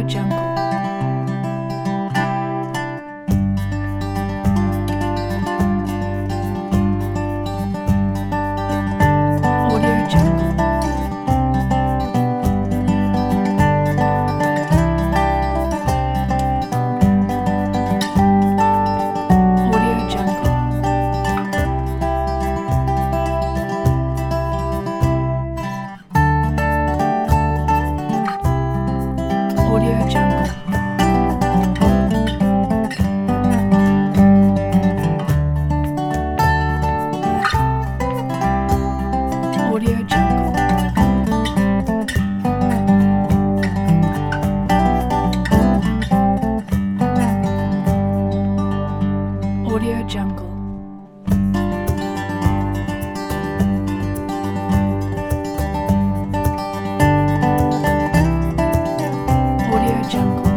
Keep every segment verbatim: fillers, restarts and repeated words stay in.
Jungle. Audio Jungle. Audio Jungle. Audio Jungle. Audio Jungle. Audio Jungle. Audio Jungle.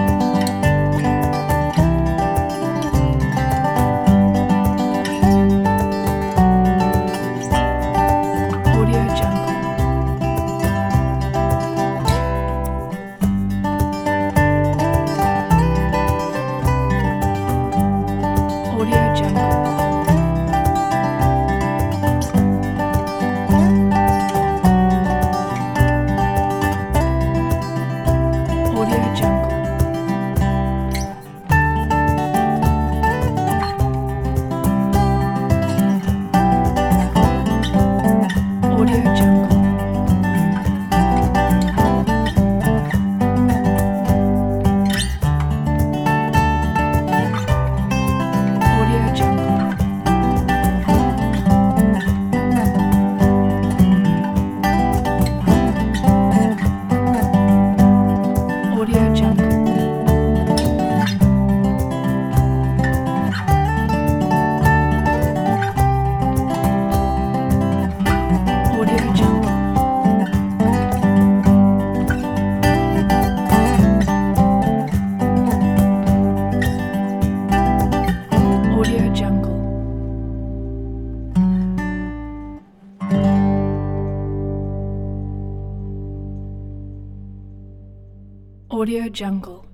Audio Jungle. Audio Jungle. Audio Jungle. Audio Jungle. Audio Jungle. Audio Jungle. Audio Jungle. Audio Jungle. Audio Jungle.